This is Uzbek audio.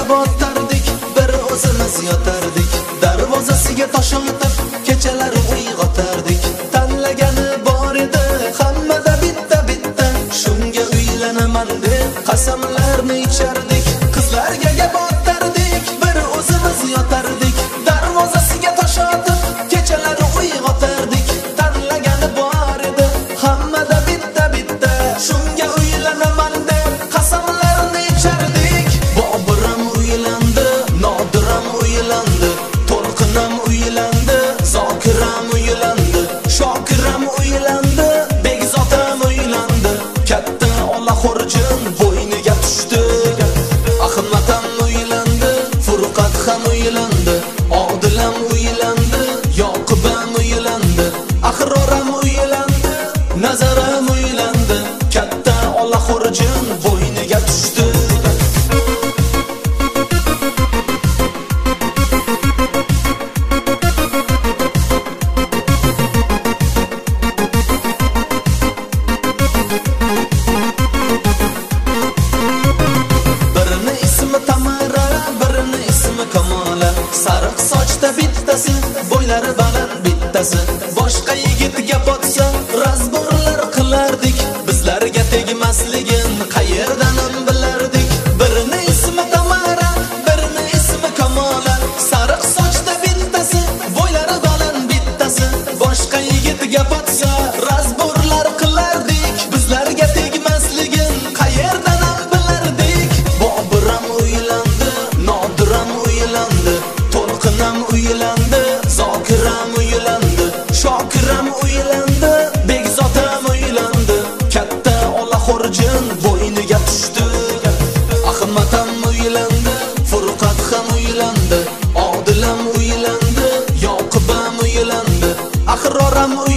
botardik, bir o'zimiz yotardik. Darvozasiga tosh otib, kechalari uyg'otardik. Tanlagani bor edi, hammada bitta-bitta. Shunga uylanaman deb qasamlarni ichardik. Qizlarga gap botardik, bir o'zimiz yotardik. Darvozasiga tosh otib, kechalari uyg'otardik. Tanlagani bor edi, hammada bitta-bitta. Shunga uylanaman deb qasamlarni ichardik. Boburam uylandi, Nodiram uylandi, To'lqinam uylandi, Zokiram uylandi, Shokiram uylandi, Begzotam uylandi. Katta Olahurjin bo'yniga tushdi. Ahmatam uylandi, Furqat ham uylandi, Odilam uylandi, Yoqubam uylandi, Ahroram uylandi, Nazaram uylandi. Katta Olahurjin bo'yniga tushdi. Birini ismi Tamara, birini ismi Kamola. Sariq sochda bittasi, bo'ylari baland bittasi. Boshqa yigitga botsa, razborlar qilardik. Bizlarga tegmasligin qayerdan bilardik. Birini ismi Tamara, birini ismi Kamola. Sariq sochda bittasi, bo'ylari baland bittasi. Boshqa yigitga botsa, razborlar qilardik. Bizlarga tegmasligin qayerdan bilardik. Boburam uylandi, Nodiram uylandi, To'lqinam uylandi, Zokiram uylandi, Shokiram uylandi, Begzotam uylandi. Katta Olahurjin bo'yniga tushdi. Ahmatam uylandi, Furqat ham uylandi, Odilam uylandi, Yoqubam uylandi, Ahroram uylandi.